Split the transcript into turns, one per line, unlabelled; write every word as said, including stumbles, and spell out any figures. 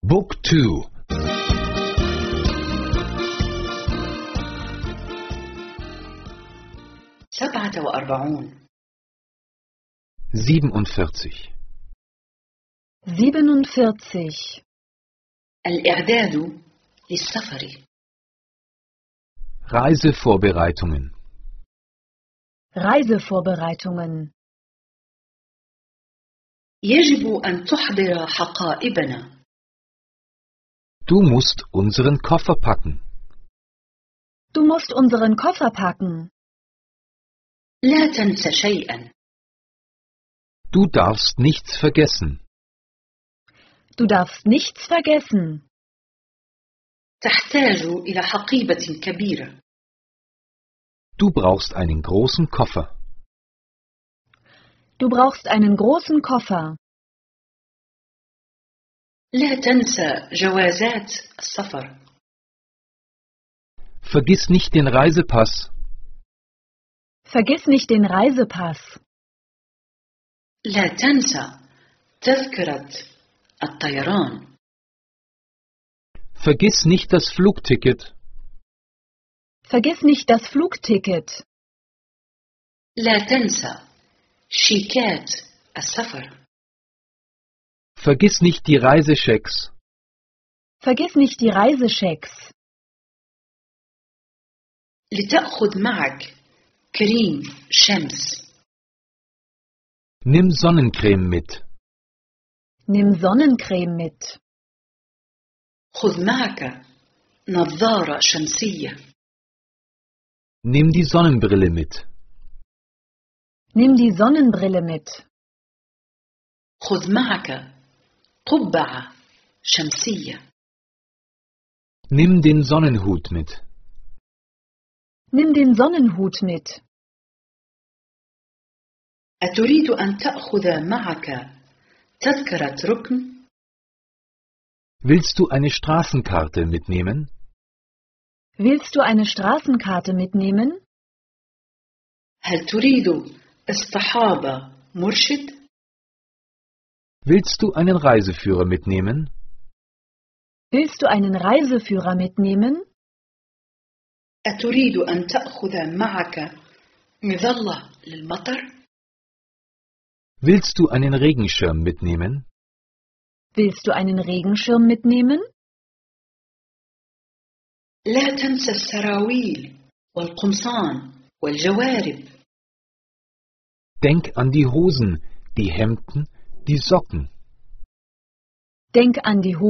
بوك تو.
سبعة وأربعون.
siebenundvierzig.
siebenundvierzig.
الإعداد للسفر.
Reisevorbereitungen.
Reisevorbereitungen.
يجب أن تحضر حقائبنا.
Du musst unseren Koffer packen.
Du musst unseren Koffer packen.
لا تنس شيئا.
Du darfst nichts vergessen.
Du darfst nichts vergessen.
تحتاج إلى حقيبة كبيرة.
Du brauchst einen großen Koffer.
Du brauchst einen großen Koffer.
لا تنسى جوازات السفر.
Vergiss nicht den Reisepass.
Vergiss nicht den Reisepass.
لا تنسى تذكرة الطيران.
Vergiss nicht das Flugticket.
Vergiss nicht das Flugticket.
لا تنسى شيكات السفر.
Vergiss nicht die Reisechecks.
Vergiss nicht die Reisechecks.
لتأخذ معك كريم شمس.
Nimm Sonnencreme mit.
Nimm Sonnencreme mit.
خذ معك نظارة شمسية.
Nimm die Sonnenbrille mit.
Nimm die Sonnenbrille mit.
خذ معك قبعة شمسية.
Nimm den Sonnenhut mit.
Nimm den Sonnenhut mit.
أتريد أن تأخذ معك تذكرة ركن؟
Willst du eine Straßenkarte mitnehmen?
Willst du eine Straßenkarte mitnehmen?
هل تريد اصطحاب مرشد؟
Willst du einen Reiseführer mitnehmen?
Willst du einen Reiseführer mitnehmen?
أتريد أن تأخذ معك مظلة للمطر؟
Willst du einen Regenschirm mitnehmen?
Willst du einen Regenschirm mitnehmen?
لا تنسى السراويل والقمصان والجوارب.
Denk an die Hosen, die Hemden, die Socken.
Denk an die